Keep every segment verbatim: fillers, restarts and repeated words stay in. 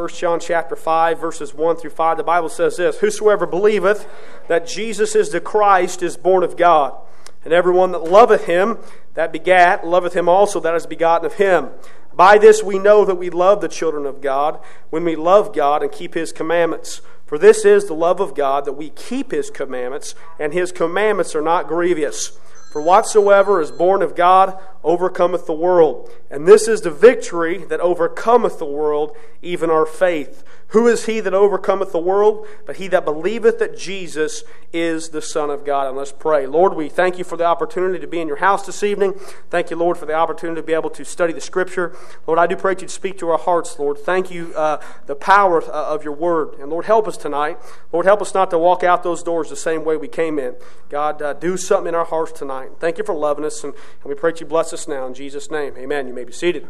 First John chapter five, verses one through five, the Bible says this, "Whosoever believeth that Jesus is the Christ is born of God. And everyone that loveth him, that begat, loveth him also that is begotten of him. By this we know that we love the children of God, when we love God and keep his commandments. For this is the love of God, that we keep his commandments, and his commandments are not grievous. For whatsoever is born of God overcometh the world. And this is the victory that overcometh the world, even our faith. Who is he that overcometh the world? But he that believeth that Jesus is the Son of God." And let's pray. Lord, we thank you for the opportunity to be in your house this evening. Thank you, Lord, for the opportunity to be able to study the Scripture. Lord, I do pray that you'd speak to our hearts, Lord. Thank you, uh, the power of your word. And Lord, help us tonight. Lord, help us not to walk out those doors the same way we came in. God, uh, do something in our hearts tonight. Thank you for loving us, and, and we pray that you bless us now in Jesus' name. Amen. You may be seated.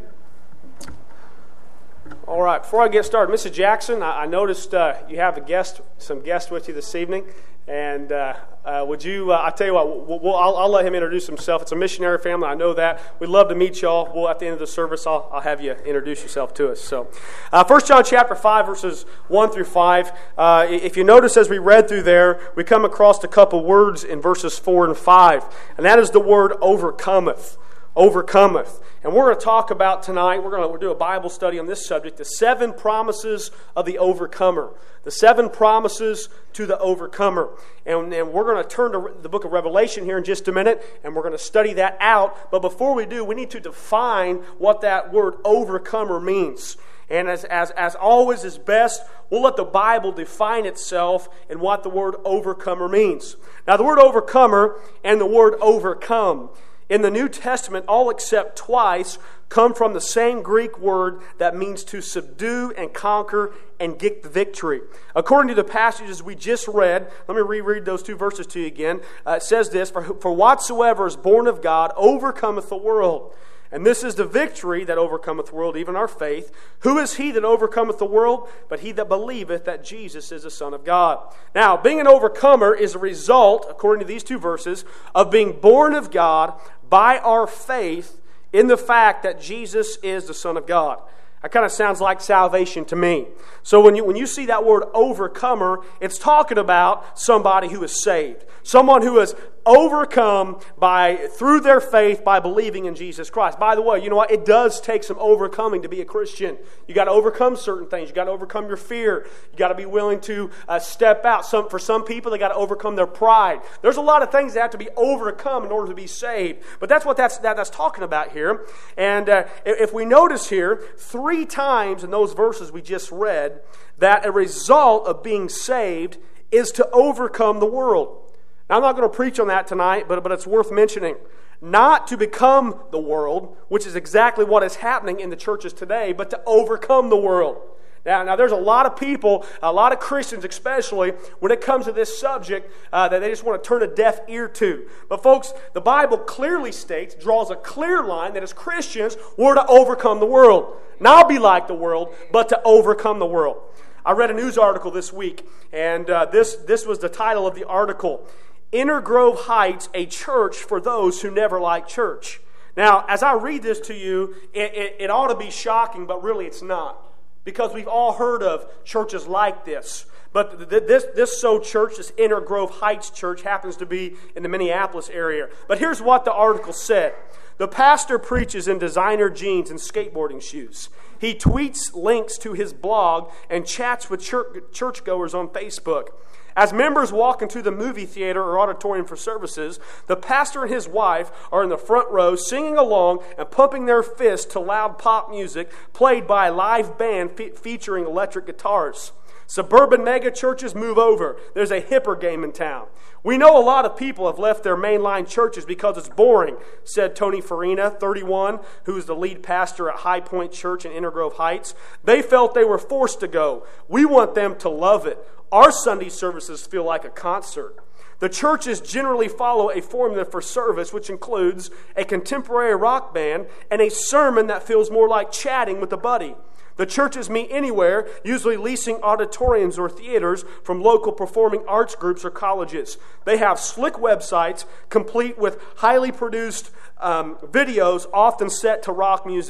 All right, before I get started, Missus Jackson, I, I noticed uh, you have a guest, some guests with you this evening, and uh, uh, would you? Uh, I tell you what, we'll, we'll, I'll, I'll let him introduce himself. It's a missionary family. I know that. We'd love to meet y'all. We'll at the end of the service, I'll, I'll have you introduce yourself to us. So, uh, First John chapter five, verses one through five. Uh, if you notice, as we read through there, we come across a couple words in verses four and five, and that is the word overcometh. Overcometh. And we're going to talk about tonight, we're going to we'll do a Bible study on this subject, the seven promises of the overcomer. The seven promises to the overcomer. And, and we're going to turn to the book of Revelation here in just a minute, and we're going to study that out. But before we do, we need to define what that word overcomer means. And as, as, as always is best, we'll let the Bible define itself and what the word overcomer means. Now, the word overcomer and the word overcome in the New Testament, all except twice, come from the same Greek word that means to subdue and conquer and get the victory. According to the passages we just read, let me reread those two verses to you again. Uh, it says this, for, for whatsoever is born of God overcometh the world. And this is the victory that overcometh the world, even our faith. Who is he that overcometh the world? But he that believeth that Jesus is the Son of God. Now, being an overcomer is a result, according to these two verses, of being born of God by our faith in the fact that Jesus is the Son of God. That kind of sounds like salvation to me. So when you when you see that word overcomer, it's talking about somebody who is saved. Someone who is overcome by through their faith by believing in Jesus Christ. By the way, you know what? It does take some overcoming to be a Christian. You got to overcome certain things. You got to overcome your fear. You got to be willing to uh, step out. Some for some people, they got to overcome their pride. There's a lot of things that have to be overcome in order to be saved. But that's what that's that, that's talking about here. And uh, if we notice here, three times in those verses we just read, that a result of being saved is to overcome the world. Now, I'm not going to preach on that tonight, but, but it's worth mentioning. Not to become the world, which is exactly what is happening in the churches today, but to overcome the world. Now, now there's a lot of people, a lot of Christians especially, when it comes to this subject, uh, that they just want to turn a deaf ear to. But folks, the Bible clearly states, draws a clear line that as Christians, we're to overcome the world. Not be like the world, but to overcome the world. I read a news article this week, and uh, this, this was the title of the article. Inner Grove Heights, a church for those who never like church. Now, as I read this to you, it, it, it ought to be shocking, but really it's not. Because we've all heard of churches like this. But th- this, this so church, this Inner Grove Heights church, happens to be in the Minneapolis area. But here's what the article said. The pastor preaches in designer jeans and skateboarding shoes. He tweets links to his blog and chats with church, churchgoers on Facebook. As members walk into the movie theater or auditorium for services, the pastor and his wife are in the front row singing along and pumping their fists to loud pop music played by a live band fe- featuring electric guitars. Suburban mega churches move over. There's a hipper game in town. We know a lot of people have left their mainline churches because it's boring, said Tony Farina, thirty-one, who is the lead pastor at High Point Church in Inner Grove Heights. They felt they were forced to go. We want them to love it. Our Sunday services feel like a concert. The churches generally follow a formula for service, which includes a contemporary rock band and a sermon that feels more like chatting with a buddy. The churches meet anywhere, usually leasing auditoriums or theaters from local performing arts groups or colleges. They have slick websites complete with highly produced um, videos, often set to rock music.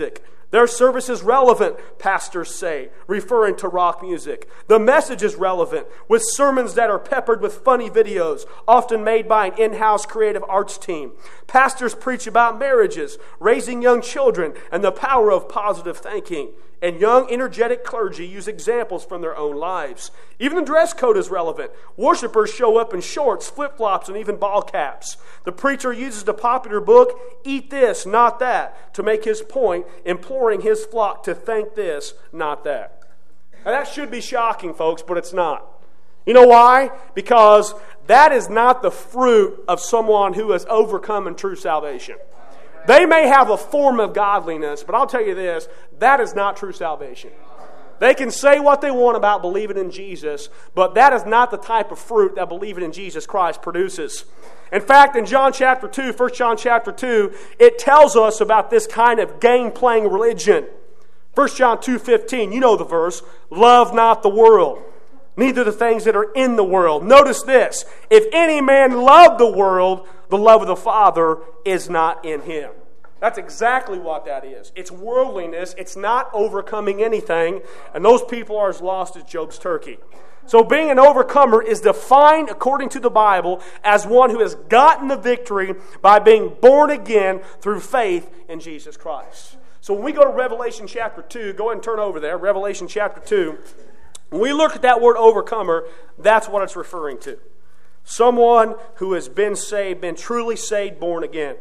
Their service is relevant, pastors say, referring to rock music. The message is relevant, with sermons that are peppered with funny videos, often made by an in-house creative arts team. Pastors preach about marriages, raising young children, and the power of positive thinking. And young, energetic clergy use examples from their own lives. Even the dress code is relevant. Worshipers show up in shorts, flip-flops, and even ball caps. The preacher uses the popular book, Eat This, Not That, to make his point, imploring his flock to think this, not that. Now that should be shocking, folks, but it's not. You know why? Because that is not the fruit of someone who has overcome in true salvation. They may have a form of godliness, but I'll tell you this, that is not true salvation. They can say what they want about believing in Jesus, but that is not the type of fruit that believing in Jesus Christ produces. In fact, in John chapter two, First John chapter two, it tells us about this kind of game-playing religion. First John two fifteen, you know the verse, love not the world, neither the things that are in the world. Notice this, if any man love the world, the love of the Father is not in him. That's exactly what that is. It's worldliness. It's not overcoming anything. And those people are as lost as Job's turkey. So being an overcomer is defined, according to the Bible, as one who has gotten the victory by being born again through faith in Jesus Christ. So when we go to Revelation chapter two, go ahead and turn over there, Revelation chapter two. When we look at that word overcomer, that's what it's referring to. Someone who has been saved, been truly saved, born again.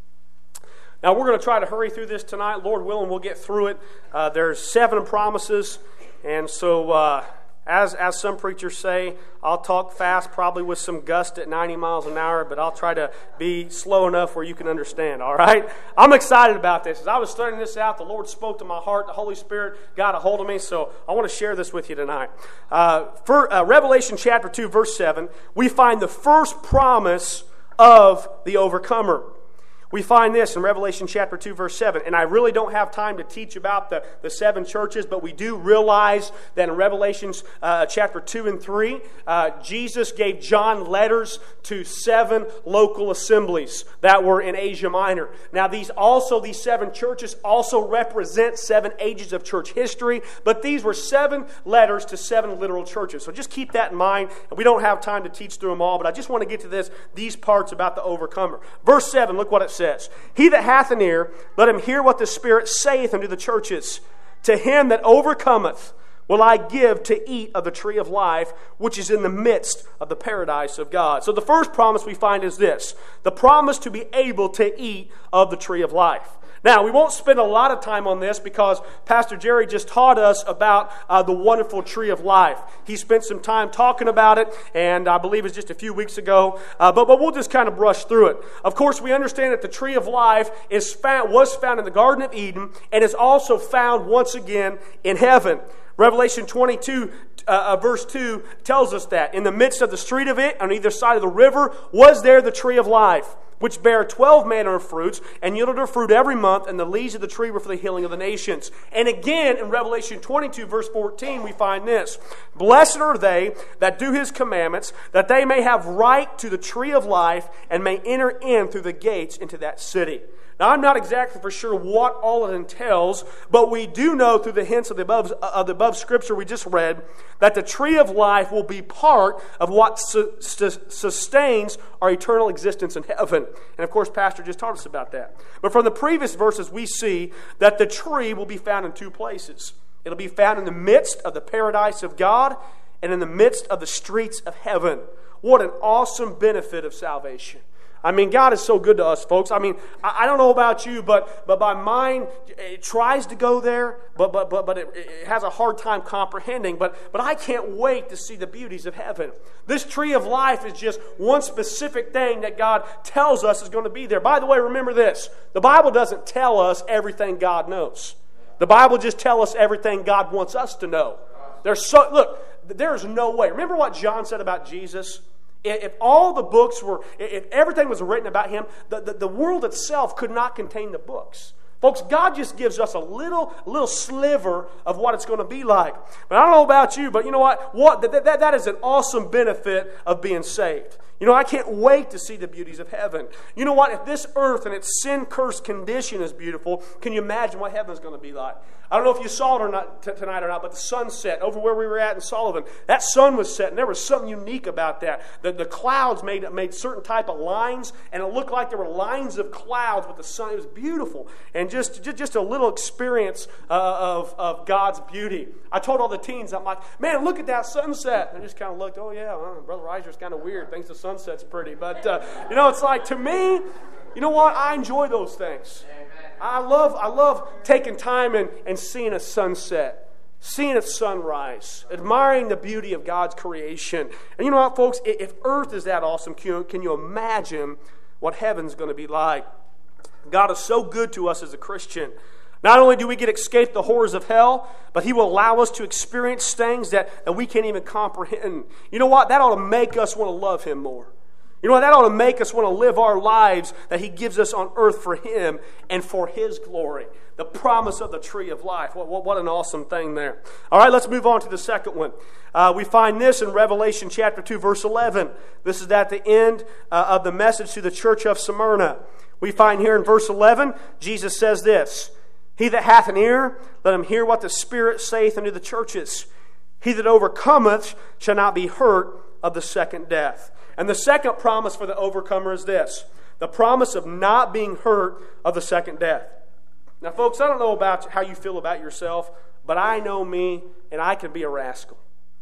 Now, we're going to try to hurry through this tonight. Lord willing, we'll get through it. Uh, there's seven promises. And so, uh, as, as some preachers say, I'll talk fast, probably with some gust at ninety miles an hour, but I'll try to be slow enough where you can understand, all right? I'm excited about this. As I was studying this out, the Lord spoke to my heart. The Holy Spirit got a hold of me, so I want to share this with you tonight. Uh, for uh, Revelation chapter two, verse seven, we find the first promise of the overcomer. We find this in Revelation chapter two, verse seven. And I really don't have time to teach about the, the seven churches, but we do realize that in Revelation uh, chapter two and three, uh, Jesus gave John letters to seven local assemblies that were in Asia Minor. Now, these also, these seven churches also represent seven ages of church history, but these were seven letters to seven literal churches. So just keep that in mind. And we don't have time to teach through them all, but I just want to get to this, these parts about the overcomer. Verse seven, look what it says. He that hath an ear, let him hear what the Spirit saith unto the churches. To him that overcometh will I give to eat of the tree of life, which is in the midst of the paradise of God. So the first promise we find is this, the promise to be able to eat of the tree of life. Now, we won't spend a lot of time on this because Pastor Jerry just taught us about uh, the wonderful tree of life. He spent some time talking about it, and I believe it was just a few weeks ago, uh, but, but we'll just kind of brush through it. Of course, we understand that the tree of life is found, was found in the Garden of Eden and is also found once again in heaven. Revelation twenty-two, uh, verse two tells us that. In the midst of the street of it, on either side of the river, was there the tree of life, which bare twelve manner of fruits, and yielded her fruit every month, and the leaves of the tree were for the healing of the nations. And again, in Revelation twenty-two, verse fourteen, we find this. Blessed are they that do his commandments, that they may have right to the tree of life, and may enter in through the gates into that city. Now, I'm not exactly for sure what all it entails, but we do know through the hints of the above, of the above scripture we just read that the tree of life will be part of what su- su- sustains our eternal existence in heaven. And of course, Pastor just taught us about that. But from the previous verses, we see that the tree will be found in two places. It'll be found in the midst of the paradise of God and in the midst of the streets of heaven. What an awesome benefit of salvation. I mean, God is so good to us, folks. I mean, I, I don't know about you, but but my mind, it tries to go there, but but but but it, it has a hard time comprehending. But but I can't wait to see the beauties of heaven. This tree of life is just one specific thing that God tells us is going to be there. By the way, remember this. The Bible doesn't tell us everything God knows. The Bible just tells us everything God wants us to know. There's so look, there is no way. Remember what John said about Jesus? If all the books were, if everything was written about him, the, the, the world itself could not contain the books. Folks, God just gives us a little, little sliver of what it's going to be like. But I don't know about you, but you know what? What that, that, that is an awesome benefit of being saved. You know, I can't wait to see the beauties of heaven. You know what? If this earth and its sin-cursed condition is beautiful, can you imagine what heaven's going to be like? I don't know if you saw it or not t- tonight or not, but the sunset over where we were at in Sullivan, that sun was setting. There was something unique about that. The, the clouds made made certain type of lines, and it looked like there were lines of clouds with the sun. It was beautiful, and just just, just a little experience uh, of, of God's beauty. I told all the teens, I'm like, man, look at that sunset. And I just kind of looked, oh yeah, well, Brother Reiser's kind of weird. Thinks the sunset's pretty. But, uh, you know, it's like, to me, you know what? I enjoy those things. I love I love taking time and, and seeing a sunset, seeing a sunrise, admiring the beauty of God's creation. And you know what, folks? If earth is that awesome, can you, can you imagine what heaven's going to be like? God is so good to us as a Christian. Not only do we get to escape the horrors of hell, but He will allow us to experience things that, that we can't even comprehend. You know what? That ought to make us want to love Him more. You know what? That ought to make us want to live our lives that He gives us on earth for Him and for His glory. The promise of the tree of life. What, what, what an awesome thing there. All right, let's move on to the second one. Uh, we find this in Revelation chapter two, verse eleven. This is at the end uh, of the message to the church of Smyrna. We find here in verse eleven, Jesus says this, He that hath an ear, let him hear what the Spirit saith unto the churches. He that overcometh shall not be hurt of the second death. And the second promise for the overcomer is this, the promise of not being hurt of the second death. Now, folks, I don't know about how you feel about yourself, but I know me, and I can be a rascal.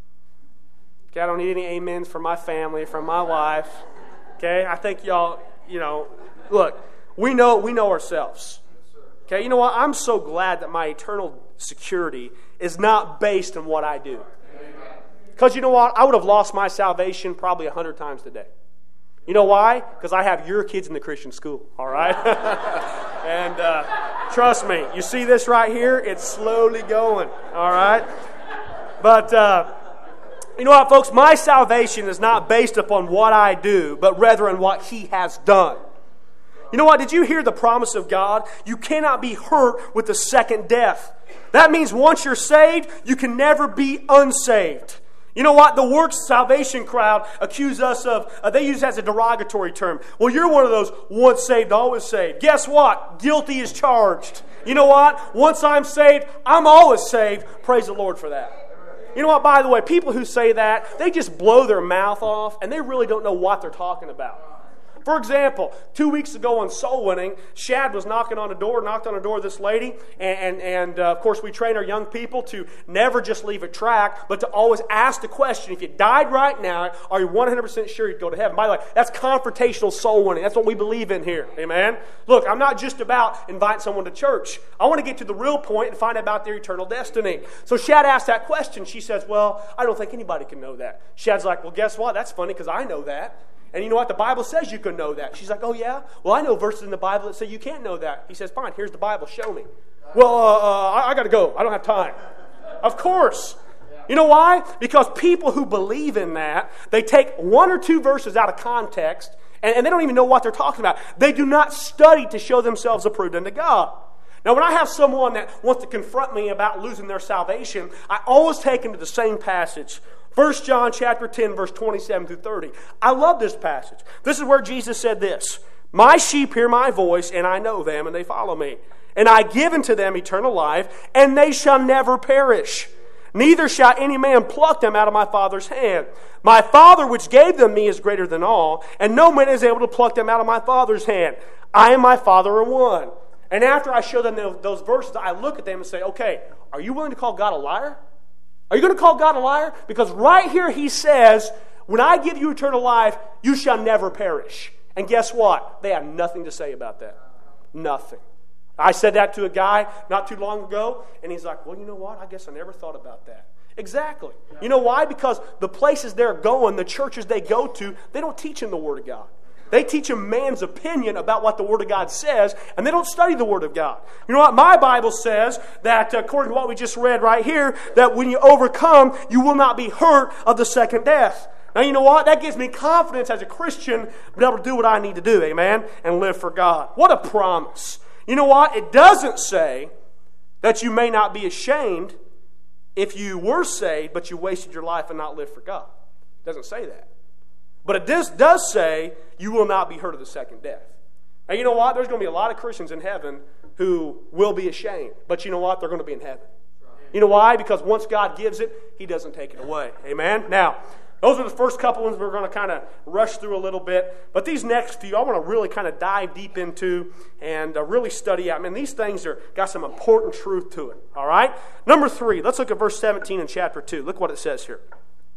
Okay, I don't need any amens from my family, from my wife. Okay, I think y'all, you know, look, we know we know ourselves. Okay, you know what? I'm so glad that my eternal security is not based on what I do. Because you know what? I would have lost my salvation probably a hundred times today. You know why? Because I have your kids in the Christian school, all right? and uh, trust me, you see this right here? It's slowly going, all right? But uh, you know what, folks? My salvation is not based upon what I do, but rather on what He has done. You know what? Did you hear the promise of God? You cannot be hurt with the second death. That means once you're saved, you can never be unsaved. You know what? The works salvation crowd accuse us of, uh, they use it as a derogatory term. Well, you're one of those once saved, always saved. Guess what? Guilty is charged. You know what? Once I'm saved, I'm always saved. Praise the Lord for that. You know what? By the way, people who say that, they just blow their mouth off and they really don't know what they're talking about. For example, two weeks ago on Soul Winning, Shad was knocking on a door, knocked on the door of this lady, and, and, and uh, of course we train our young people to never just leave a track, but to always ask the question, if you died right now, are you one hundred percent sure you'd go to heaven? By the way, that's confrontational soul winning. That's what we believe in here. Amen? Look, I'm not just about inviting someone to church. I want to get to the real point and find out about their eternal destiny. So Shad asked that question. She says, well, I don't think anybody can know that. Shad's like, well, guess what? That's funny because I know that. And you know what? The Bible says you can know that. She's like, oh, yeah? Well, I know verses in the Bible that say you can't know that. He says, fine, here's the Bible. Show me. Well, uh, uh, I, I got to go. I don't have time. Of course. You know why? Because people who believe in that, they take one or two verses out of context, and, and they don't even know what they're talking about. They do not study to show themselves approved unto God. Now, when I have someone that wants to confront me about losing their salvation, I always take them to the same passage. First John chapter ten, verse twenty-seven through thirty. I love this passage. This is where Jesus said this, my sheep hear my voice, and I know them, and they follow me. And I give unto them eternal life, and they shall never perish. Neither shall any man pluck them out of my Father's hand. My Father which gave them me is greater than all, and no man is able to pluck them out of my Father's hand. I and my Father are one. And after I show them those verses, I look at them and say, okay, are you willing to call God a liar? Are you going to call God a liar? Because right here He says, when I give you eternal life, you shall never perish. And guess what? They have nothing to say about that. Nothing. I said that to a guy not too long ago, and he's like, well, you know what? I guess I never thought about that. Exactly. You know why? Because the places they're going, the churches they go to, they don't teach them the Word of God. They teach a man's opinion about what the Word of God says, and they don't study the Word of God. You know what? My Bible says that, according to what we just read right here, that when you overcome, you will not be hurt of the second death. Now, you know what? That gives me confidence as a Christian to be able to do what I need to do, amen, and live for God. What a promise. You know what? It doesn't say that you may not be ashamed if you were saved, but you wasted your life and not lived for God. It doesn't say that. But it does, does say you will not be hurt of the second death. And you know what? There's going to be a lot of Christians in heaven who will be ashamed. But you know what? They're going to be in heaven. You know why? Because once God gives it, He doesn't take it away. Amen? Now, those are the first couple ones we're going to kind of rush through a little bit. But these next few, I want to really kind of dive deep into and uh, really study out. I mean, these things are got some important truth to it. All right? Number three, let's look at verse seventeen in chapter two. Look what it says here.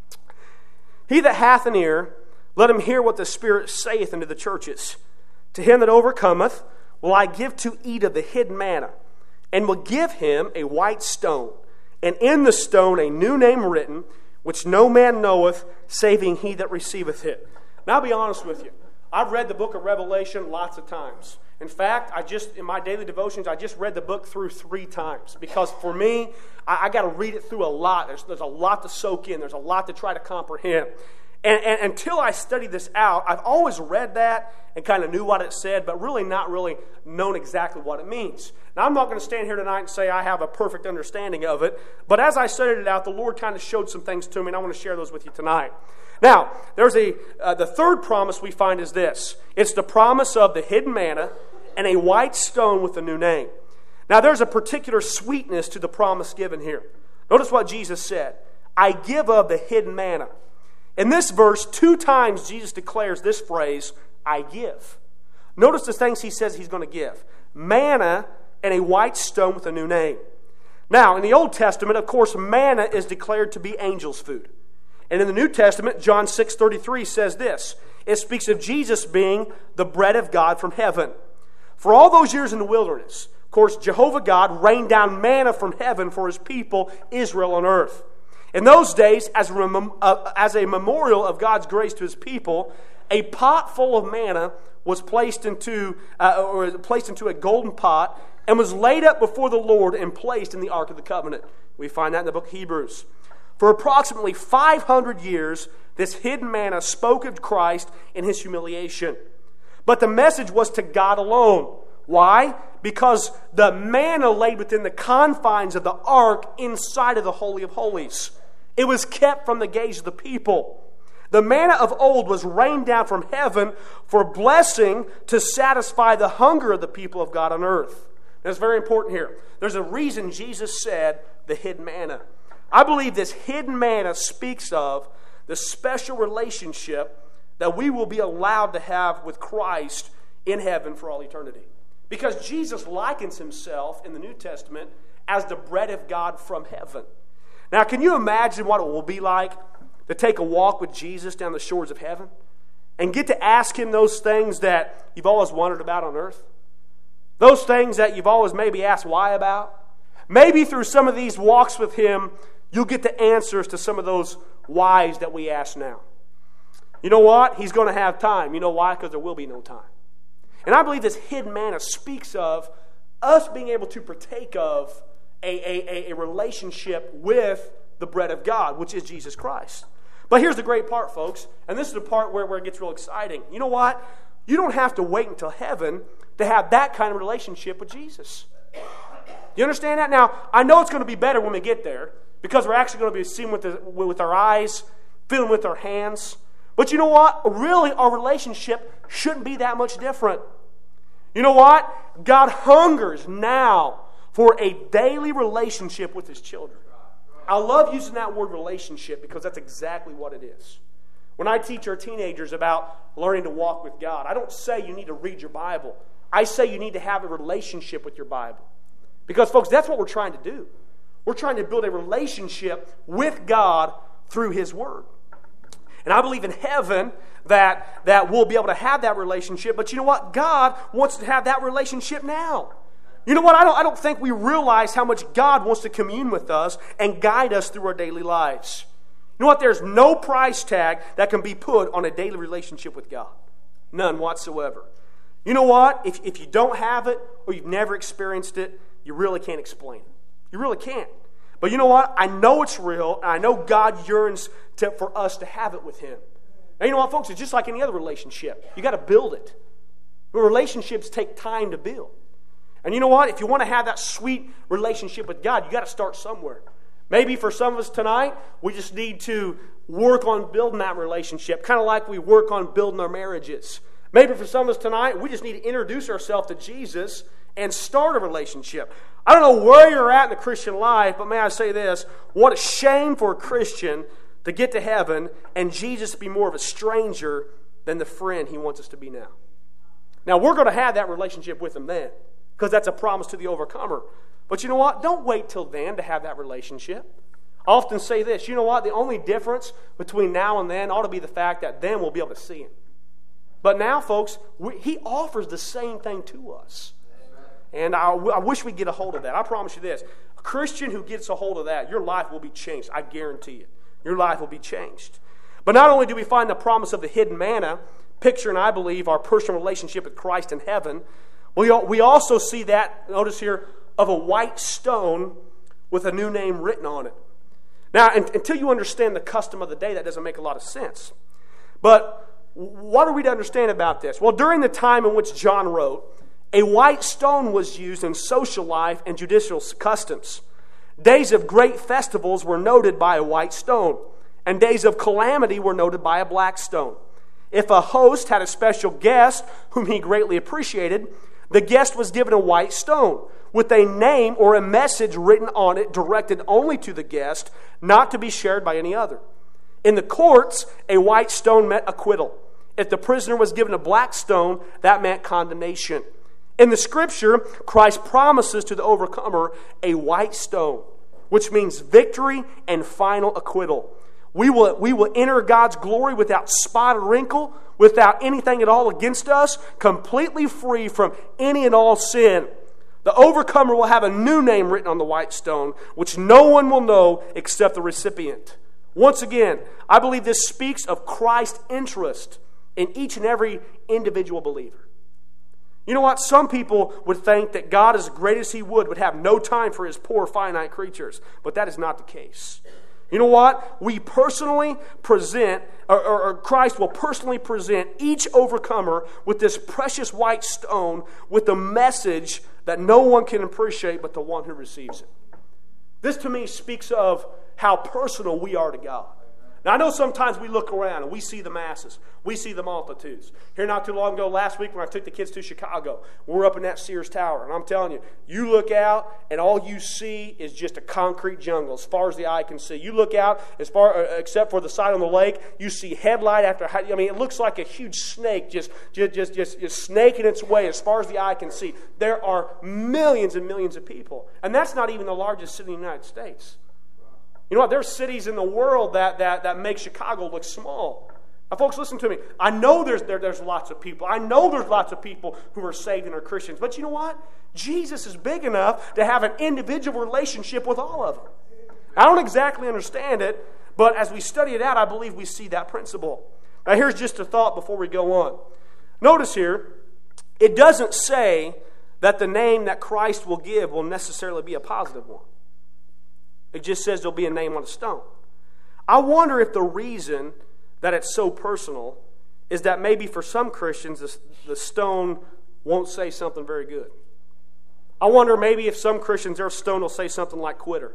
He that hath an ear, let him hear what the Spirit saith unto the churches. To him that overcometh will I give to eat of the hidden manna, and will give him a white stone, and in the stone a new name written, which no man knoweth, saving he that receiveth it. Now, I'll be honest with you. I've read the book of Revelation lots of times. In fact, I just, in my daily devotions, I just read the book through three times. Because for me, I, I got to read it through a lot. There's, there's a lot to soak in. There's a lot to try to comprehend. And, and until I studied this out, I've always read that and kind of knew what it said, but really not really known exactly what it means. Now, I'm not going to stand here tonight and say I have a perfect understanding of it, but as I studied it out, the Lord kind of showed some things to me, and I want to share those with you tonight. Now, there's a uh, the third promise we find is this. It's the promise of the hidden manna and a white stone with a new name. Now, there's a particular sweetness to the promise given here. Notice what Jesus said. I give of the hidden manna. In this verse, two times Jesus declares this phrase, I give. Notice the things He says He's going to give. Manna and a white stone with a new name. Now, in the Old Testament, of course, manna is declared to be angels' food. And in the New Testament, John six thirty-three says this. It speaks of Jesus being the bread of God from heaven. For all those years in the wilderness, of course, Jehovah God rained down manna from heaven for His people, Israel on earth. In those days, as a, mem- uh, as a memorial of God's grace to His people, a pot full of manna was placed into, uh, or placed into a golden pot and was laid up before the Lord and placed in the Ark of the Covenant. We find that in the book of Hebrews. For approximately five hundred years, this hidden manna spoke of Christ in His humiliation. But the message was to God alone. Why? Because the manna lay within the confines of the ark inside of the Holy of Holies. It was kept from the gaze of the people. The manna of old was rained down from heaven for blessing to satisfy the hunger of the people of God on earth. That's very important here. There's a reason Jesus said the hidden manna. I believe this hidden manna speaks of the special relationship that we will be allowed to have with Christ in heaven for all eternity. Because Jesus likens Himself in the New Testament as the bread of God from heaven. Now, can you imagine what it will be like to take a walk with Jesus down the shores of heaven and get to ask Him those things that you've always wondered about on earth? Those things that you've always maybe asked why about? Maybe through some of these walks with Him, you'll get the answers to some of those whys that we ask now. You know what? He's going to have time. You know why? Because there will be no time. And I believe this hidden manna speaks of us being able to partake of a, a, a relationship with the bread of God, which is Jesus Christ. But here's the great part, folks, and this is the part where, where it gets real exciting. You know what? You don't have to wait until heaven to have that kind of relationship with Jesus. You understand that? Now, I know it's going to be better when we get there because we're actually going to be seeing with, the, with our eyes, feeling with our hands. But you know what? Really, our relationship shouldn't be that much different. You know what? God hungers now for a daily relationship with His children. I love using that word relationship because that's exactly what it is. When I teach our teenagers about learning to walk with God, I don't say you need to read your Bible. I say you need to have a relationship with your Bible. Because, folks, that's what we're trying to do. We're trying to build a relationship with God through His Word. And I believe in heaven that, that we'll be able to have that relationship. But you know what? God wants to have that relationship now. You know what? I don't, I don't think we realize how much God wants to commune with us and guide us through our daily lives. You know what? There's no price tag that can be put on a daily relationship with God. None whatsoever. You know what? If, if you don't have it or you've never experienced it, you really can't explain it. You really can't. But you know what? I know it's real, and I know God yearns to, for us to have it with Him. And you know what, folks? It's just like any other relationship. You got to build it. But relationships take time to build. And you know what? If you want to have that sweet relationship with God, you got to start somewhere. Maybe for some of us tonight, we just need to work on building that relationship, kind of like we work on building our marriages. Maybe for some of us tonight, we just need to introduce ourselves to Jesus and start a relationship. I don't know where you're at in the Christian life, but may I say this, what a shame for a Christian to get to heaven and Jesus to be more of a stranger than the friend he wants us to be now. Now, we're going to have that relationship with him then, because that's a promise to the overcomer. But you know what? Don't wait till then to have that relationship. I often say this, you know what? The only difference between now and then ought to be the fact that then we'll be able to see him. But now, folks, we, he offers the same thing to us. And I, I wish we'd get a hold of that. I promise you this. A Christian who gets a hold of that, your life will be changed. I guarantee you. Your life will be changed. But not only do we find the promise of the hidden manna, picturing, I believe, our personal relationship with Christ in heaven, we, we also see that, notice here, of a white stone with a new name written on it. Now, until you understand the custom of the day, that doesn't make a lot of sense. But what are we to understand about this? Well, during the time in which John wrote, a white stone was used in social life and judicial customs. Days of great festivals were noted by a white stone, and days of calamity were noted by a black stone. If a host had a special guest whom he greatly appreciated, the guest was given a white stone with a name or a message written on it directed only to the guest, not to be shared by any other. In the courts, a white stone meant acquittal. If the prisoner was given a black stone, that meant condemnation. In the Scripture, Christ promises to the overcomer a white stone, which means victory and final acquittal. We will, we will enter God's glory without spot or wrinkle, without anything at all against us, completely free from any and all sin. The overcomer will have a new name written on the white stone, which no one will know except the recipient. Once again, I believe this speaks of Christ's interest in each and every individual believer. You know what? Some people would think that God, as great as He would, would have no time for His poor finite creatures. But that is not the case. You know what? We personally present, or, or, or Christ will personally present each overcomer with this precious white stone with a message that no one can appreciate but the one who receives it. This to me speaks of how personal we are to God. Now, I know sometimes we look around and we see the masses. We see the multitudes. Here not too long ago, last week when I took the kids to Chicago, we were up in that Sears Tower. And I'm telling you, you look out and all you see is just a concrete jungle as far as the eye can see. You look out, as far uh, except for the side on the lake, you see headlight after headlight. I mean, it looks like a huge snake just, just, just, just, just snaking its way as far as the eye can see. There are millions and millions of people. And that's not even the largest city in the United States. You know what? There's cities in the world that, that, that make Chicago look small. Now, folks, listen to me. I know there's, there, there's lots of people. I know there's lots of people who are saved and are Christians. But you know what? Jesus is big enough to have an individual relationship with all of them. I don't exactly understand it, but as we study it out, I believe we see that principle. Now, here's just a thought before we go on. Notice here, it doesn't say that the name that Christ will give will necessarily be a positive one. It just says there'll be a name on a stone. I wonder if the reason that it's so personal is that maybe for some Christians the, the stone won't say something very good. I wonder maybe if some Christians their stone will say something like quitter.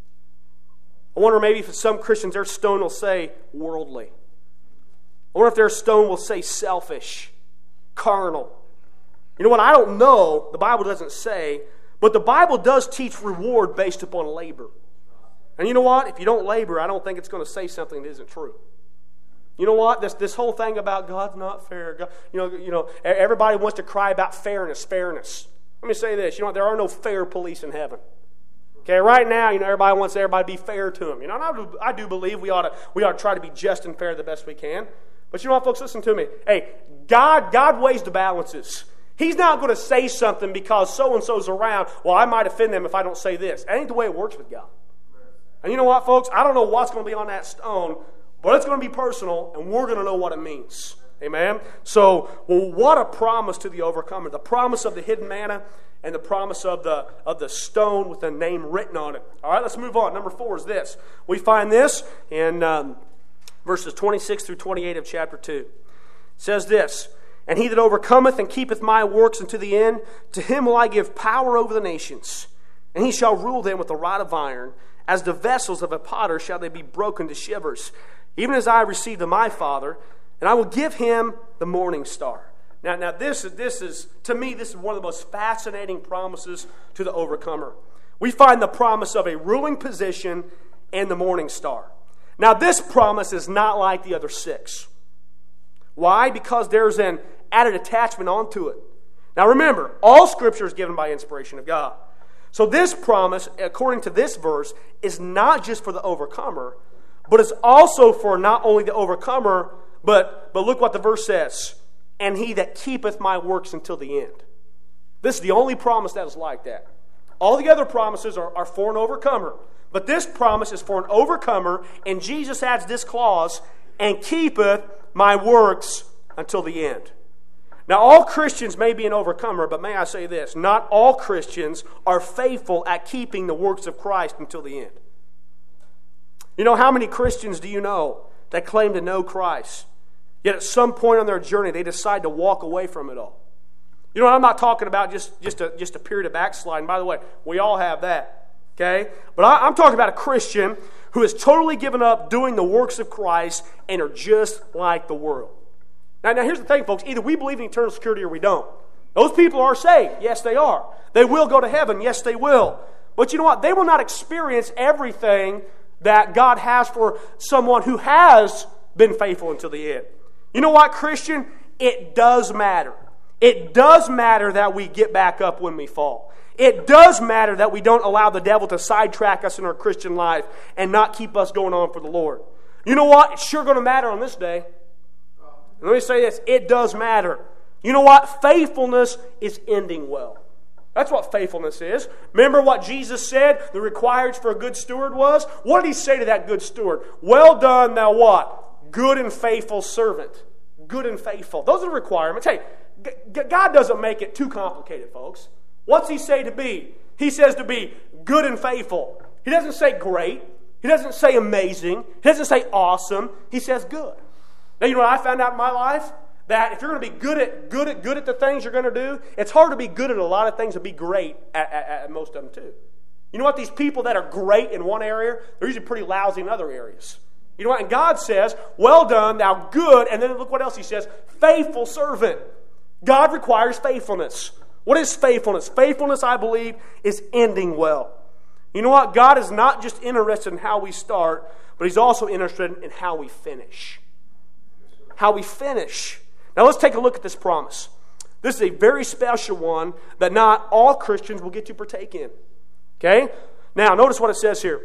I wonder maybe if some Christians their stone will say worldly. I wonder if their stone will say selfish, carnal. You know what? I don't know. The Bible doesn't say, but the Bible does teach reward based upon labor. And you know what? If you don't labor, I don't think it's going to say something that isn't true. You know what? This this whole thing about God's not fair. God, you know, you know, everybody wants to cry about fairness, fairness. Let me say this. You know what? There are no fair police in heaven. Okay, right now, you know, everybody wants everybody to be fair to them. You know, and I do, I do believe we ought to we ought to try to be just and fair the best we can. But you know what, folks? Listen to me. Hey, God God weighs the balances. He's not going to say something because so and so's around. Well, I might offend them if I don't say this. That ain't the way it works with God. And you know what, folks? I don't know what's going to be on that stone, but it's going to be personal, and we're going to know what it means. Amen? So, well, what a promise to the overcomer. The promise of the hidden manna and the promise of the, of the stone with a name written on it. All right, let's move on. Number four is this. We find this in um, verses twenty-six through twenty-eight of chapter two. It says this, "And he that overcometh and keepeth my works unto the end, to him will I give power over the nations. And he shall rule them with a rod of iron, As the vessels of a potter shall they be broken to shivers, even as I received of my Father, and I will give him the morning star. Now, now this, is, this is, to me, this is one of the most fascinating promises to the overcomer. We find the promise of a ruling position and the morning star. Now, this promise is not like the other six. Why? Because there's an added attachment onto it. Now, remember, all Scripture is given by inspiration of God. So this promise, according to this verse, is not just for the overcomer, but it's also for not only the overcomer, but, but look what the verse says, and he that keepeth my works until the end. This is the only promise that is like that. All the other promises are, are for an overcomer. But this promise is for an overcomer, and Jesus adds this clause, and keepeth my works until the end. Now, all Christians may be an overcomer, but may I say this, not all Christians are faithful at keeping the works of Christ until the end. You know, how many Christians do you know that claim to know Christ, yet at some point on their journey they decide to walk away from it all? You know, I'm not talking about just, just, a, just a period of backsliding. By the way, we all have that, okay? But I, I'm talking about a Christian who has totally given up doing the works of Christ and are just like the world. Now, now here's the thing, folks. Either we believe in eternal security or we don't. Those people are saved. Yes, they are. They will go to heaven. Yes, they will. But you know what? They will not experience everything that God has for someone who has been faithful until the end. You know what, Christian? It does matter. It does matter that we get back up when we fall. It does matter that we don't allow the devil to sidetrack us in our Christian life and not keep us going on for the Lord. You know what? It's sure going to matter on this day. Let me say this. It does matter. You know what? Faithfulness is ending well. That's what faithfulness is. Remember what Jesus said the requirements for a good steward was? What did he say to that good steward? Well done, thou what? Good and faithful servant. Good and faithful. Those are the requirements. Hey, God doesn't make it too complicated, folks. What's he say to be? He says to be good and faithful. He doesn't say great. He doesn't say amazing. He doesn't say awesome. He says good. Now, you know what I found out in my life? That if you're going to be good at good at good at the things you're going to do, it's hard to be good at a lot of things and be great at, at, at most of them too. You know what? These people that are great in one area, they're usually pretty lousy in other areas. You know what? And God says, well done, thou good, and then look what else he says, faithful servant. God requires faithfulness. What is faithfulness? Faithfulness, I believe, is ending well. You know what? God is not just interested in how we start, but he's also interested in how we finish. How we finish. Now let's take a look at this promise. This is a very special one that not all Christians will get to partake in. Okay? Now notice what it says here.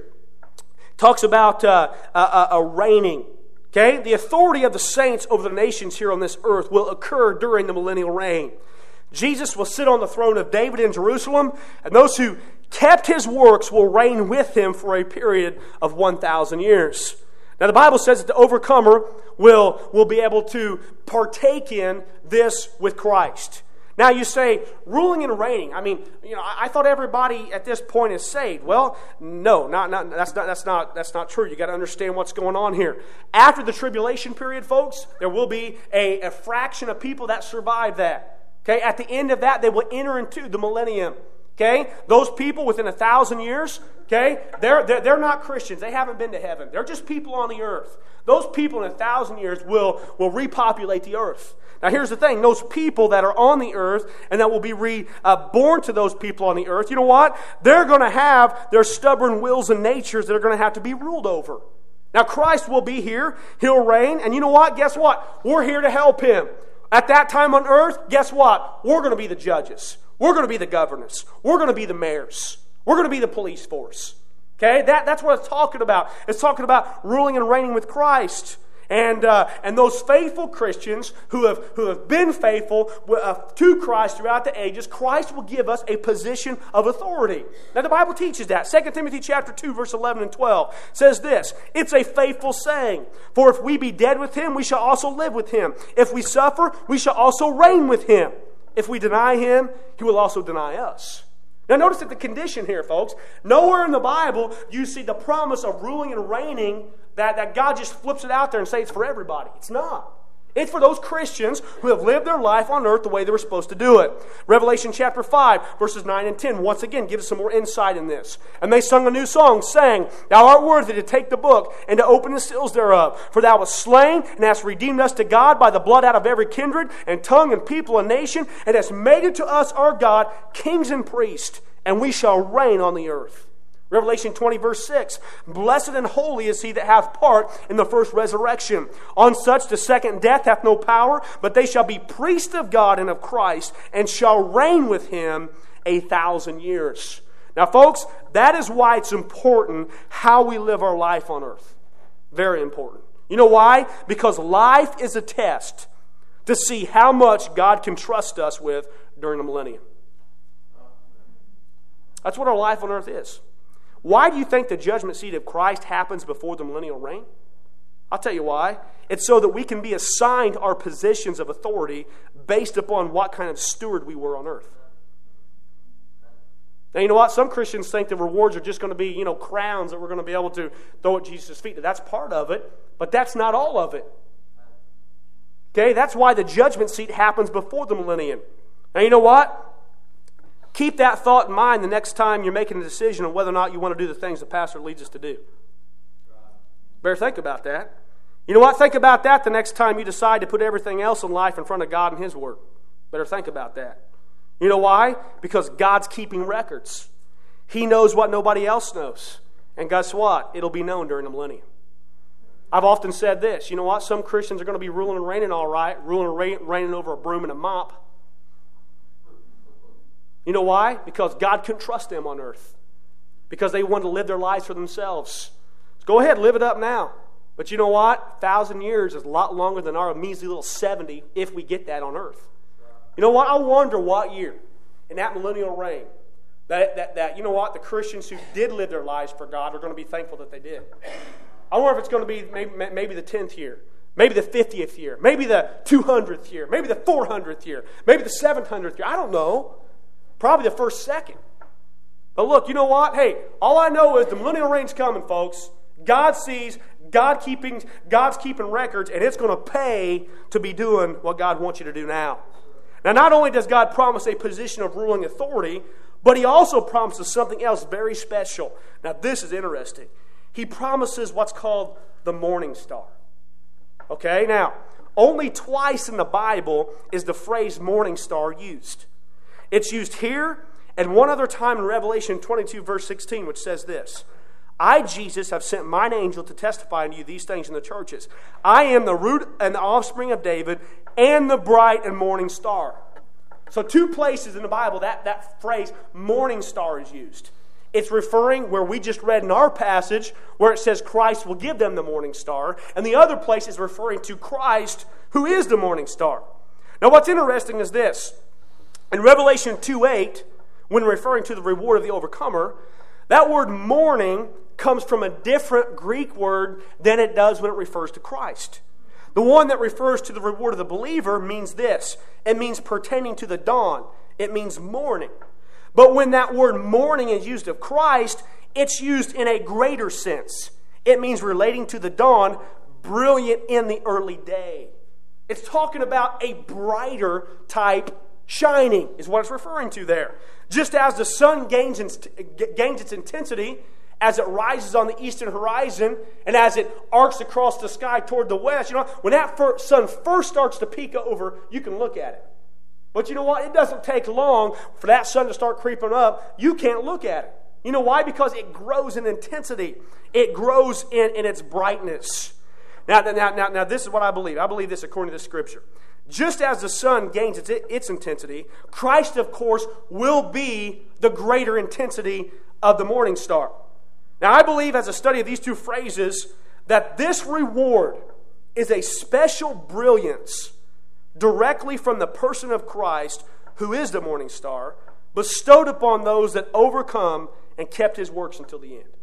It talks about uh, a, a, a reigning. Okay? The authority of the saints over the nations here on this earth will occur during the millennial reign. Jesus will sit on the throne of David in Jerusalem, and those who kept his works will reign with him for a period of one thousand years. Now the Bible says that the overcomer will, will be able to partake in this with Christ. Now you say, ruling and reigning. I mean, you know, I, I thought everybody at this point is saved. Well, no, not, not, that's, not, that's, not, that's not true. You've got to understand what's going on here. After the tribulation period, folks, there will be a, a fraction of people that survive that. Okay, at the end of that, they will enter into the millennium. Okay, those people within a thousand years, okay, they're, they're, they're not Christians. They haven't been to heaven. They're just people on the earth. Those people in a thousand years will, will repopulate the earth. Now here's the thing. Those people that are on the earth and that will be reborn uh, to those people on the earth, you know what? They're going to have their stubborn wills and natures that are going to have to be ruled over. Now Christ will be here. He'll reign. And you know what? Guess what? We're here to help him. At that time on earth, guess what? We're going to be the judges. We're going to be the governors. We're going to be the mayors. We're going to be the police force. Okay? That, that's what it's talking about. It's talking about ruling and reigning with Christ. And uh, and those faithful Christians who have who have been faithful uh, to Christ throughout the ages, Christ will give us a position of authority. Now the Bible teaches that. Second Timothy chapter two, verse eleven and twelve says this, it's a faithful saying, for if we be dead with him, we shall also live with him. If we suffer, we shall also reign with him. If we deny him, he will also deny us. Now notice that the condition here, folks, nowhere in the Bible you see the promise of ruling and reigning that, that God just flips it out there and says it's for everybody. It's not. It's for those Christians who have lived their life on earth the way they were supposed to do it. Revelation chapter five, verses nine and ten, once again, gives us some more insight in this. And they sung a new song, saying, Thou art worthy to take the book and to open the seals thereof. For thou wast slain, and hast redeemed us to God by the blood out of every kindred, and tongue, and people, and nation, and hast made unto us our God kings and priests, and we shall reign on the earth. Revelation twenty, verse six, Blessed and holy is he that hath part in the first resurrection. On such the second death hath no power, but they shall be priests of God and of Christ, and shall reign with him a thousand years. Now, folks, that is why it's important how we live our life on earth. Very important. You know why? Because life is a test to see how much God can trust us with during the millennium. That's what our life on earth is. Why do you think the judgment seat of Christ happens before the millennial reign? I'll tell you why. It's so that we can be assigned our positions of authority based upon what kind of steward we were on earth. Now, you know what? Some Christians think the rewards are just going to be, you know, crowns that we're going to be able to throw at Jesus' feet. That's part of it, but that's not all of it. Okay? That's why the judgment seat happens before the millennium. Now, you know what? Keep that thought in mind the next time you're making a decision on whether or not you want to do the things the pastor leads us to do. Better think about that. You know what? Think about that the next time you decide to put everything else in life in front of God and His Word. Better think about that. You know why? Because God's keeping records. He knows what nobody else knows. And guess what? It'll be known during the millennium. I've often said this. You know what? Some Christians are going to be ruling and reigning all right, ruling and reigning over a broom and a mop. You know why? Because God couldn't trust them on earth. Because they wanted to live their lives for themselves. So go ahead, live it up now. But you know what? A thousand years is a lot longer than our measly little seventy if we get that on earth. You know what? I wonder what year in that millennial reign that, that, that you know what? The Christians who did live their lives for God are going to be thankful that they did. I wonder if it's going to be maybe, maybe the tenth year. Maybe the fiftieth year. Maybe the two hundredth year. Maybe the four hundredth year. Maybe the seven hundredth year. I don't know. Probably the first second. But look, you know what? Hey, all I know is the millennial reign's coming, folks. God sees, God keeping, God's keeping records, and it's going to pay to be doing what God wants you to do now. Now, not only does God promise a position of ruling authority, but He also promises something else very special. Now, this is interesting. He promises what's called the morning star. Okay, now, only twice in the Bible is the phrase morning star used. It's used here and one other time in Revelation twenty-two, verse sixteen, which says this, I, Jesus, have sent mine angel to testify unto you these things in the churches. I am the root and the offspring of David and the bright and morning star. So two places in the Bible that, that phrase morning star is used. It's referring where we just read in our passage where it says Christ will give them the morning star. And the other place is referring to Christ who is the morning star. Now what's interesting is this. In Revelation two eight, when referring to the reward of the overcomer, that word morning comes from a different Greek word than it does when it refers to Christ. The one that refers to the reward of the believer means this. It means pertaining to the dawn. It means morning. But when that word morning is used of Christ, it's used in a greater sense. It means relating to the dawn, brilliant in the early day. It's talking about a brighter type shining is what it's referring to there. Just as the sun gains, gains its intensity as it rises on the eastern horizon and as it arcs across the sky toward the west, you know, when that first sun first starts to peek over, you can look at it. But you know what? It doesn't take long for that sun to start creeping up. You can't look at it. You know why? Because it grows in intensity. It grows in, in its brightness. Now, now, now, now, this is what I believe. I believe this according to the Scripture. Just as the sun gains its, its intensity, Christ, of course, will be the greater intensity of the morning star. Now, I believe as a study of these two phrases that this reward is a special brilliance directly from the person of Christ, who is the morning star, bestowed upon those that overcome and kept His works until the end.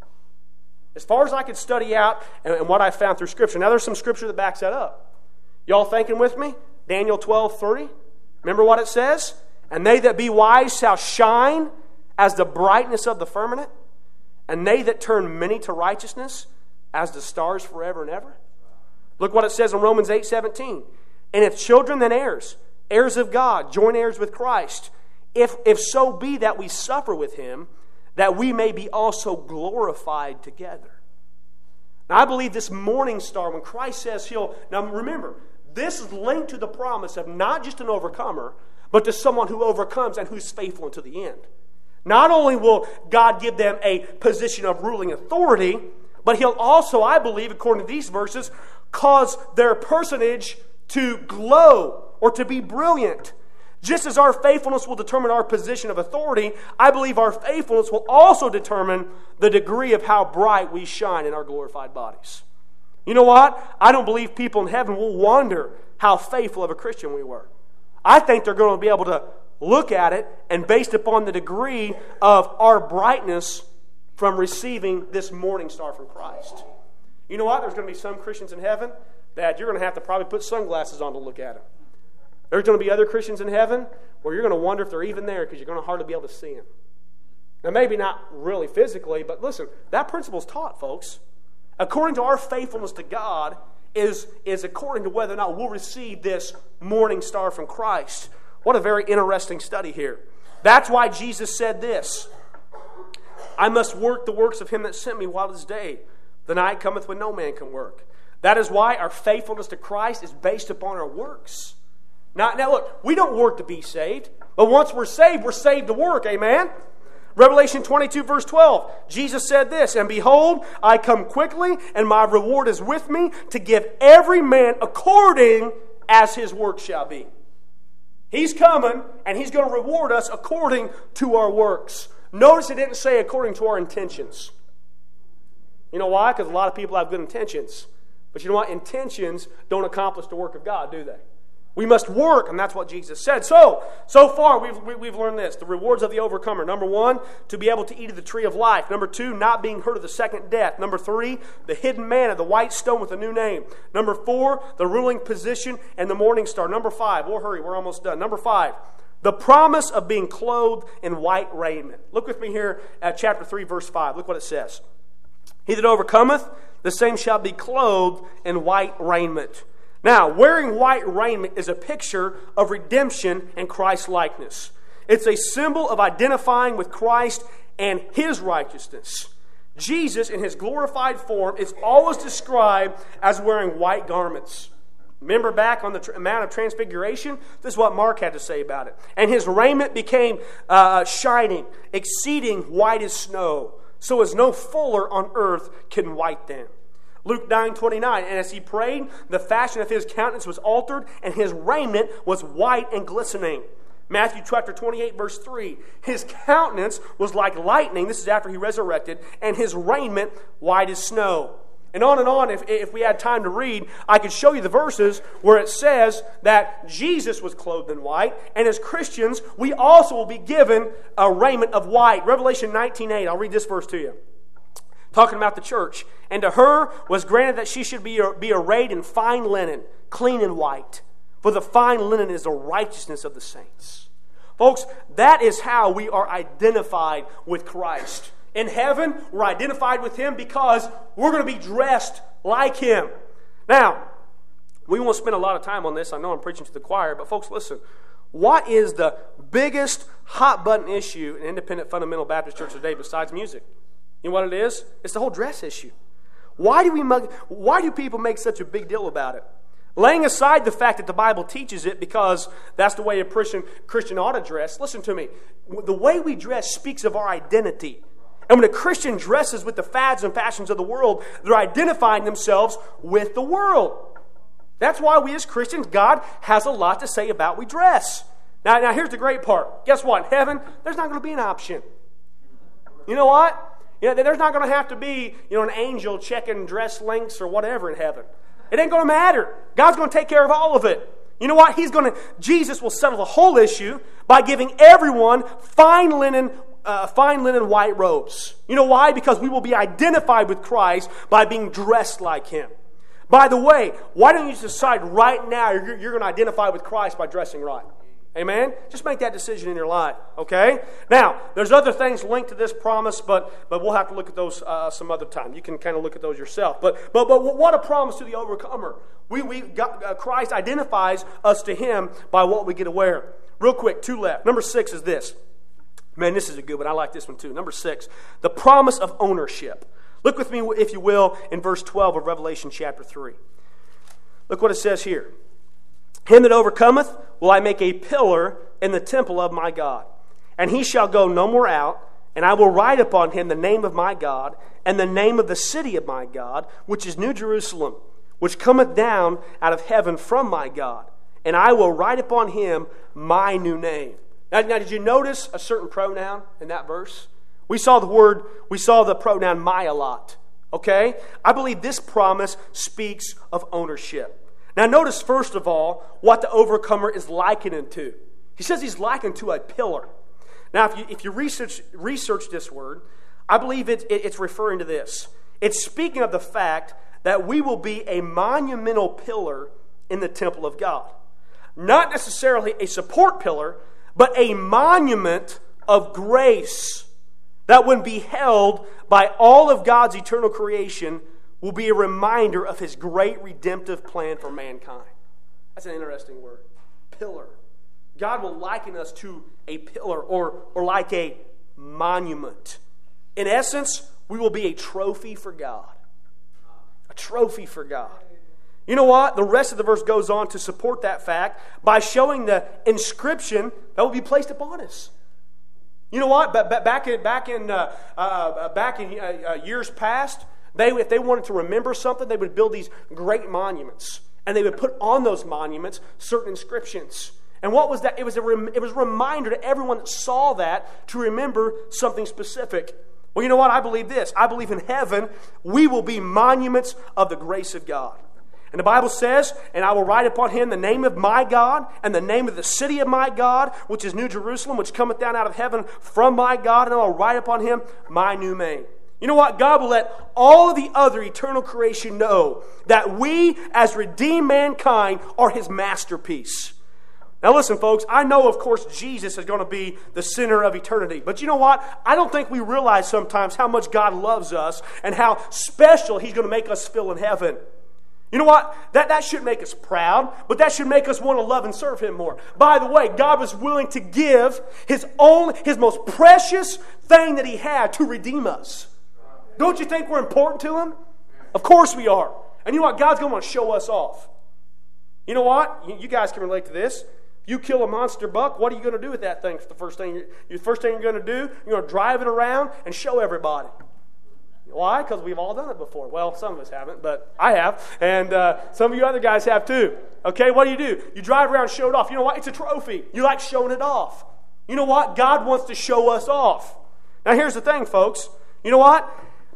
As far as I could study out and, and what I found through Scripture. Now, there's some Scripture that backs that up. Y'all thinking with me? Daniel twelve thirty. Remember what it says? And they that be wise shall shine as the brightness of the firmament, and they that turn many to righteousness as the stars forever and ever. Look what it says in Romans eight seventeen. And if children, then heirs, heirs of God, joint heirs with Christ. If, if so be that we suffer with him, that we may be also glorified together. Now, I believe this morning star, when Christ says he'll... Now, remember, this is linked to the promise of not just an overcomer, but to someone who overcomes and who's faithful unto the end. Not only will God give them a position of ruling authority, but he'll also, I believe, according to these verses, cause their personage to glow or to be brilliant. Just as our faithfulness will determine our position of authority, I believe our faithfulness will also determine the degree of how bright we shine in our glorified bodies. You know what? I don't believe people in heaven will wonder how faithful of a Christian we were. I think they're going to be able to look at it, and based upon the degree of our brightness from receiving this morning star from Christ. You know what? There's going to be some Christians in heaven that you're going to have to probably put sunglasses on to look at them. There's going to be other Christians in heaven where you're going to wonder if they're even there because you're going to hardly be able to see them. Now, maybe not really physically, but listen, that principle is taught, folks. According to our faithfulness to God is, is according to whether or not we'll receive this morning star from Christ. What a very interesting study here. That's why Jesus said this, I must work the works of him that sent me while it is day. The night cometh when no man can work. That is why our faithfulness to Christ is based upon our works. Now, now look, we don't work to be saved, but once we're saved, we're saved to work, amen? Revelation twenty-two, verse twelve, Jesus said this, and behold, I come quickly, and my reward is with me, to give every man according as his work shall be. He's coming, and he's going to reward us according to our works. Notice it didn't say according to our intentions. You know why? Because a lot of people have good intentions. But you know what? Intentions don't accomplish the work of God, do they? We must work, and that's what Jesus said. So, so far we've, we, we've learned this. The rewards of the overcomer. Number one, to be able to eat of the tree of life. Number two, not being hurt of the second death. Number three, the hidden manna, the white stone with a new name. Number four, the ruling position and the morning star. Number five, we'll hurry, we're almost done. Number five, the promise of being clothed in white raiment. Look with me here at chapter three, verse five. Look what it says. He that overcometh, the same shall be clothed in white raiment. Now, wearing white raiment is a picture of redemption and Christ-likeness. It's a symbol of identifying with Christ and his righteousness. Jesus, in his glorified form, is always described as wearing white garments. Remember back on the tr- Mount of Transfiguration? This is what Mark had to say about it. And his raiment became uh, shining, exceeding white as snow, so as no fuller on earth can white them. Luke nine twenty-nine, and as he prayed, the fashion of his countenance was altered, and his raiment was white and glistening. Matthew chapter twenty-eight, verse three, his countenance was like lightning, this is after he resurrected, and his raiment white as snow. And on and on, if, if we had time to read, I could show you the verses where it says that Jesus was clothed in white, and as Christians, we also will be given a raiment of white. Revelation nineteen eight, I'll read this verse to you. Talking about the church. And to her was granted that she should be, be arrayed in fine linen, clean and white. For the fine linen is the righteousness of the saints. Folks, that is how we are identified with Christ. In heaven, we're identified with him because we're going to be dressed like him. Now, we won't spend a lot of time on this. I know I'm preaching to the choir, but folks, listen. What is the biggest hot-button issue in Independent Fundamental Baptist Church today besides music? You know what it is? It's the whole dress issue. Why do we? Why do people make such a big deal about it? Laying aside the fact that the Bible teaches it because that's the way a Christian, Christian ought to dress. Listen to me. The way we dress speaks of our identity. And when a Christian dresses with the fads and fashions of the world, they're identifying themselves with the world. That's why we as Christians, God has a lot to say about we dress. Now, now here's the great part. Guess what? In heaven, there's not going to be an option. You know what? You know, there's not going to have to be, you know, an angel checking dress lengths or whatever in heaven. It ain't going to matter. God's going to take care of all of it. You know what? He's going to. Jesus will settle the whole issue by giving everyone fine linen, uh, fine linen white robes. You know why? Because we will be identified with Christ by being dressed like him. By the way, why don't you decide right now you're, you're going to identify with Christ by dressing right? Amen? Just make that decision in your life, okay? Now, there's other things linked to this promise, but but we'll have to look at those uh, some other time. You can kind of look at those yourself. But but but what a promise to the overcomer. We we got, uh, Christ identifies us to Him by what we get to wear. Real quick, two left. Number six is this. Man, this is a good one. I like this one too. Number six, the promise of ownership. Look with me, if you will, in verse twelve of Revelation chapter three. Look what it says here. Him that overcometh will I make a pillar in the temple of my God, and he shall go no more out, and I will write upon him the name of my God, and the name of the city of my God, which is New Jerusalem, which cometh down out of heaven from my God, and I will write upon him my new name. Now, now did you notice a certain pronoun in that verse? We saw the word, we saw the pronoun my a lot. Okay? I believe this promise speaks of ownership. Now notice first of all what the overcomer is likened to. He says he's likened to a pillar. Now if you if you research research this word, I believe it, it, it's referring to this. It's speaking of the fact that we will be a monumental pillar in the temple of God. Not necessarily a support pillar, but a monument of grace that when beheld by all of God's eternal creation will be a reminder of His great redemptive plan for mankind. That's an interesting word. Pillar. God will liken us to a pillar or, or like a monument. In essence, we will be a trophy for God. A trophy for God. You know what? The rest of the verse goes on to support that fact by showing the inscription that will be placed upon us. You know what? Back in back in uh, uh, back in uh, years past, they if they wanted to remember something, they would build these great monuments, and they would put on those monuments certain inscriptions. And what was that? It was a rem- it was a reminder to everyone that saw that to remember something specific. Well, you know what? I believe this. I believe in heaven we will be monuments of the grace of God. And the Bible says, and I will write upon him the name of my God, and the name of the city of my God, which is New Jerusalem, which cometh down out of heaven from my God, and I will write upon him my new name. You know what? God will let all of the other eternal creation know that we, as redeemed mankind, are His masterpiece. Now listen, folks, I know, of course, Jesus is going to be the center of eternity. But you know what? I don't think we realize sometimes how much God loves us and how special He's going to make us feel in heaven. You know what? That, that should make us proud, but that should make us want to love and serve Him more. By the way, God was willing to give His own, His most precious thing that He had to redeem us. Don't you think we're important to Him? Of course we are. And you know what? God's going to want to show us off. You know what? You, you guys can relate to this. If you kill a monster buck, what are you going to do with that thing? The first thing, the first thing you're going to do, you're going to drive it around and show everybody. Why? Because we've all done it before. Well, some of us haven't, but I have. And uh, some of you other guys have too. Okay, what do you do? You drive around and show it off. You know what? It's a trophy. You like showing it off. You know what? God wants to show us off. Now, here's the thing, folks. You know what?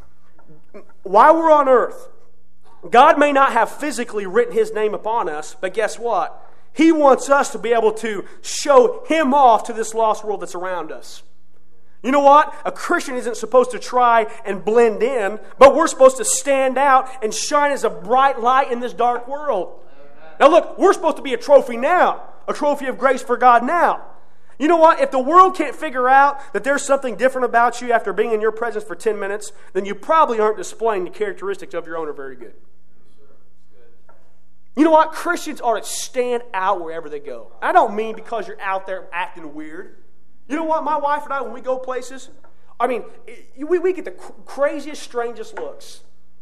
While we're on earth, God may not have physically written His name upon us, but guess what? He wants us to be able to show Him off to this lost world that's around us. You know what? A Christian isn't supposed to try and blend in, but we're supposed to stand out and shine as a bright light in this dark world. Now look, we're supposed to be a trophy now, a trophy of grace for God now. You know what? If the world can't figure out that there's something different about you after being in your presence for ten minutes, then you probably aren't displaying the characteristics of your owner very good. You know what? Christians ought to stand out wherever they go. I don't mean because you're out there acting weird. You know what? My wife and I, when we go places, I mean, we, we get the craziest, strangest looks.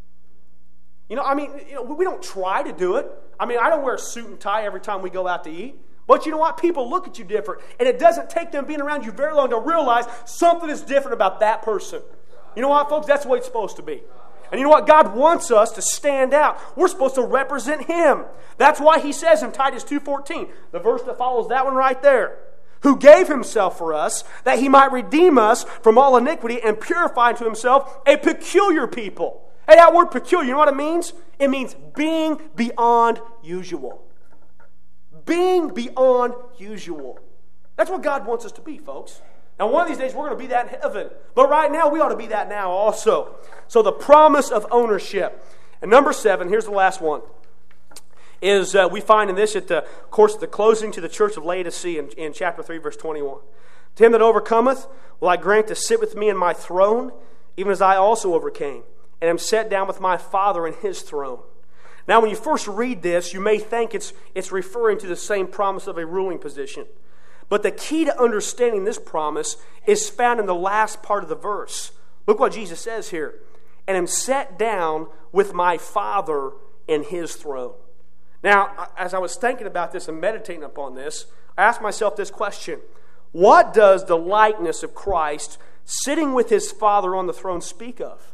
You know, I mean, you know, we don't try to do it. I mean, I don't wear a suit and tie every time we go out to eat. But you know what? People look at you different. And it doesn't take them being around you very long to realize something is different about that person. You know what, folks? That's the way it's supposed to be. And you know what? God wants us to stand out. We're supposed to represent Him. That's why He says in Titus two fourteen, the verse that follows that one right there, who gave Himself for us, that He might redeem us from all iniquity and purify unto Himself a peculiar people. Hey, that word peculiar, you know what it means? It means being beyond usual. Being beyond usual. That's what God wants us to be, folks. Now, one of these days, we're going to be that in heaven. But right now, we ought to be that now also. So the promise of ownership. And number seven, here's the last one. is uh, we find in this at the of course the closing to the church of Laodicea in, in chapter three, verse twenty-one. To him that overcometh will I grant to sit with me in my throne, even as I also overcame, and am set down with my Father in his throne. Now, when you first read this, you may think it's, it's referring to the same promise of a ruling position. But the key to understanding this promise is found in the last part of the verse. Look what Jesus says here. And am set down with my Father in his throne. Now, as I was thinking about this and meditating upon this, I asked myself this question. What does the likeness of Christ sitting with his Father on the throne speak of?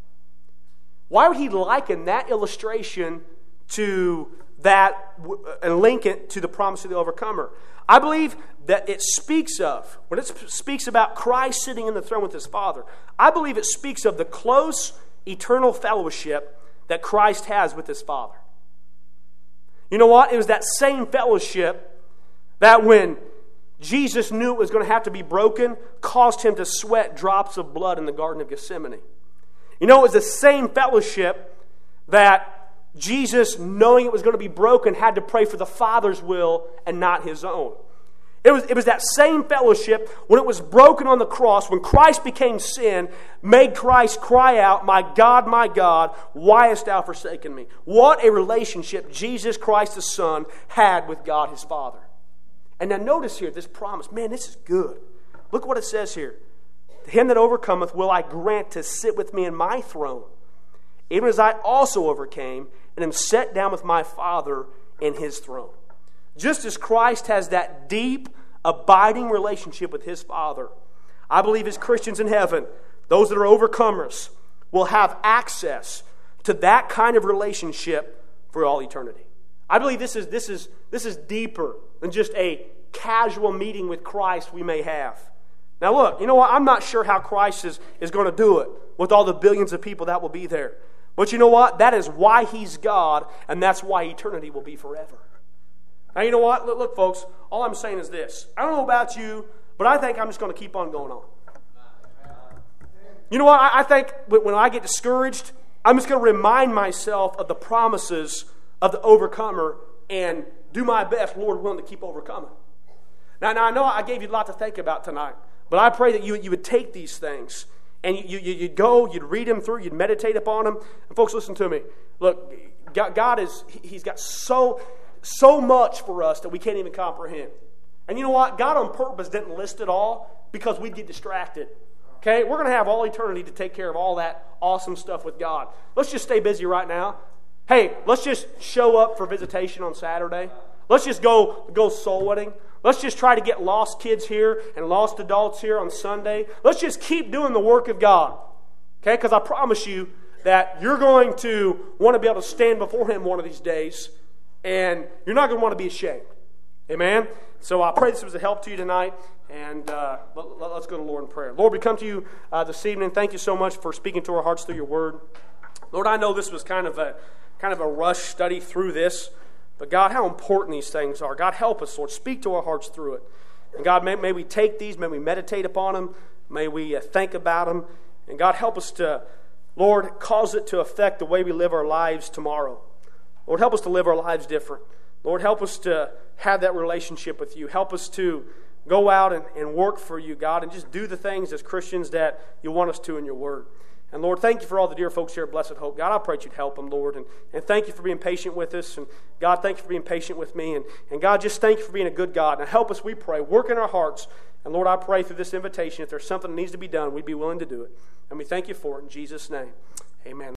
Why would he liken that illustration to that and link it to the promise of the overcomer? I believe that it speaks of, when it speaks about Christ sitting in the throne with his Father, I believe it speaks of the close, eternal fellowship that Christ has with his Father. You know what? It was that same fellowship that when Jesus knew it was going to have to be broken, caused him to sweat drops of blood in the Garden of Gethsemane. You know, it was the same fellowship that Jesus, knowing it was going to be broken, had to pray for the Father's will and not his own. It was, it was that same fellowship when it was broken on the cross, when Christ became sin, made Christ cry out, "My God, my God, why hast thou forsaken me?" What a relationship Jesus Christ the Son had with God his Father. And now notice here, this promise. Man, this is good. Look what it says here. To him that overcometh will I grant to sit with me in my throne, even as I also overcame, and am set down with my Father in his throne. Just as Christ has that deep, abiding relationship with his Father, I believe as Christians in heaven, those that are overcomers, will have access to that kind of relationship for all eternity. I believe this is, this is, this is deeper than just a casual meeting with Christ we may have. Now look, you know what? I'm not sure how Christ is, is going to do it with all the billions of people that will be there. But you know what? That is why he's God, and that's why eternity will be forever. Now you know what? Look, look folks, all I'm saying is this. I don't know about you, but I think I'm just going to keep on going on. You know what? I, I think when I get discouraged, I'm just going to remind myself of the promises of the overcomer and do my best, Lord willing, to keep overcoming. Now, now I know I gave you a lot to think about tonight, but I pray that you, you would take these things and you, you, you'd go, you'd read them through, you'd meditate upon them. And folks, listen to me. Look, God, God is, He's got so, so much for us that we can't even comprehend. And you know what? God on purpose didn't list it all because we'd get distracted. Okay? We're going to have all eternity to take care of all that awesome stuff with God. Let's just stay busy right now. Hey, let's just show up for visitation on Saturday. Let's just go, go soul winning. Let's just try to get lost kids here and lost adults here on Sunday. Let's just keep doing the work of God. Okay? Because I promise you that you're going to want to be able to stand before Him one of these days, and you're not going to want to be ashamed. Amen? So I pray this was a help to you tonight, and uh, let, let's go to the Lord in prayer. Lord, we come to you uh, this evening. Thank you so much for speaking to our hearts through your word. Lord, I know this was kind of a kind of a rush study through this, but God, how important these things are. God, help us, Lord. Speak to our hearts through it. And God, may, may we take these, may we meditate upon them, may we uh, think about them, and God, help us to, Lord, cause it to affect the way we live our lives tomorrow. Lord, help us to live our lives different. Lord, help us to have that relationship with you. Help us to go out and, and work for you, God, and just do the things as Christians that you want us to in your word. And Lord, thank you for all the dear folks here at Blessed Hope. God, I pray that you'd help them, Lord. And, and thank you for being patient with us. And God, thank you for being patient with me. And, and God, just thank you for being a good God. Now help us, we pray. Work in our hearts. And Lord, I pray through this invitation, if there's something that needs to be done, we'd be willing to do it. And we thank you for it in Jesus' name. Amen.